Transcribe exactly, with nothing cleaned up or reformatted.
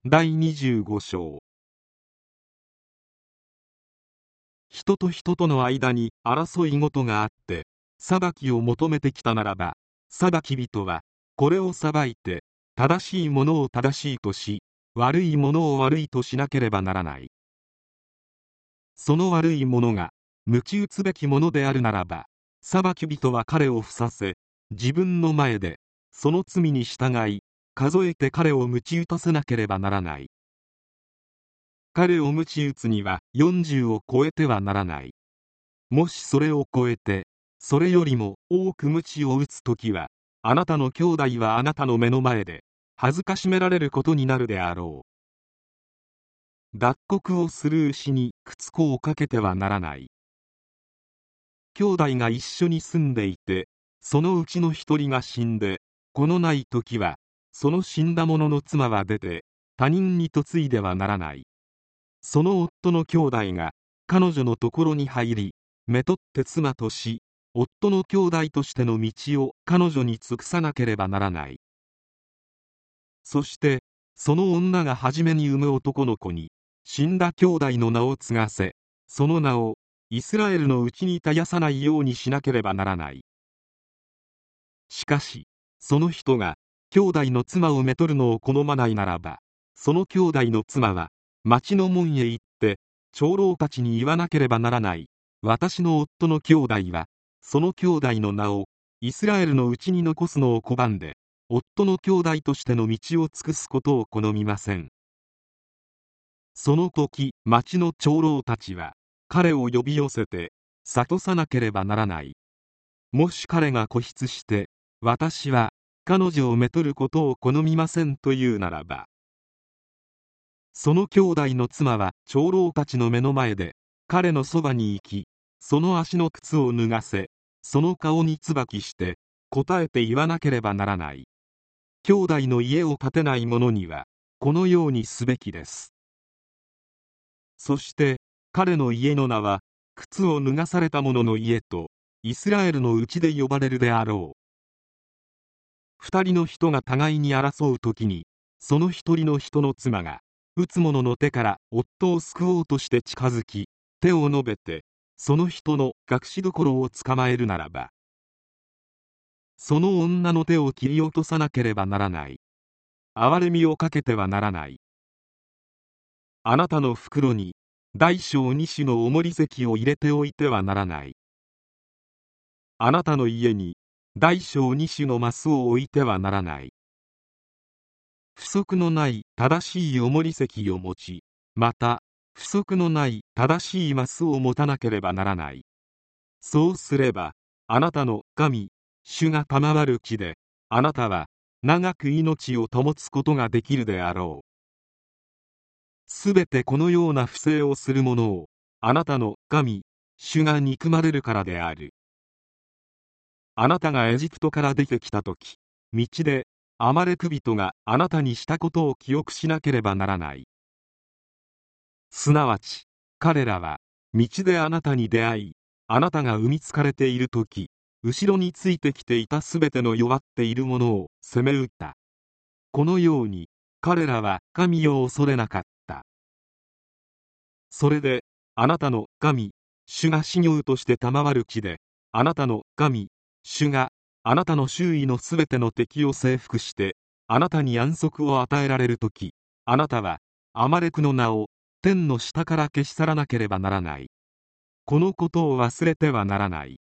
だいにじゅうご章。人と人との間に争い事があって裁きを求めてきたならば、裁き人はこれを裁いて正しいものを正しいとし、悪いものを悪いとしなければならない。その悪いものが鞭打つべきものであるならば、裁き人は彼を伏させ、自分の前でその罪に従い数えて彼を鞭打たせなければならない。彼を鞭打つにはよんじゅうを超えてはならない。もしそれを超えてそれよりも多く鞭を打つときは、あなたの兄弟はあなたの目の前で恥ずかしめられることになるであろう。脱穀をする牛に靴子をかけてはならない。兄弟が一緒に住んでいて、そのうちの一人が死んで子のないときは、その死んだ者の妻は出て他人に嫁いではならない。その夫の兄弟が彼女のところに入り、めとって妻とし、夫の兄弟としての道を彼女に尽くさなければならない。そしてその女が初めに産む男の子に死んだ兄弟の名を継がせ、その名をイスラエルのうちに絶やさないようにしなければならない。しかしその人が兄弟の妻をめとるのを好まないならば、その兄弟の妻は町の門へ行って長老たちに言わなければならない。私の夫の兄弟はその兄弟の名をイスラエルのうちに残すのを拒んで、夫の兄弟としての道を尽くすことを好みません。その時町の長老たちは彼を呼び寄せて諭さなければならない。もし彼が固執して私は彼女をめとることを好みませんというならば、その兄弟の妻は長老たちの目の前で彼のそばに行き、その足の靴を脱がせ、その顔に椿して答えて言わなければならない。兄弟の家を建てない者にはこのようにすべきです。そして彼の家の名は靴を脱がされた者の家とイスラエルのうちで呼ばれるであろう。二人の人が互いに争うときに、その一人の人の妻が撃つ者の手から夫を救おうとして近づき、手を伸べてその人の隠し所を捕まえるならば、その女の手を切り落とさなければならない。憐れみをかけてはならない。あなたの袋に大小二種の重り石を入れておいてはならない。あなたの家に大小二種のマスを置いてはならない。不足のない正しい重り石を持ち、また不足のない正しいマスを持たなければならない。そうすればあなたの神主が賜る地で、あなたは長く命を保つことができるであろう。すべてこのような不正をする者をあなたの神主が憎まれるからである。あなたがエジプトから出てきたとき、道でアマレク人があなたにしたことを記憶しなければならない。すなわち彼らは道であなたに出会い、あなたが産みつかれているとき、後ろについてきていたすべての弱っている者を責め撃った。このように彼らは神を恐れなかった。それであなたの神主が死業として賜る地で、あなたの神主があなたの周囲のすべての敵を征服してあなたに安息を与えられるとき、あなたはアマレクの名を天の下から消し去らなければならない。このことを忘れてはならない。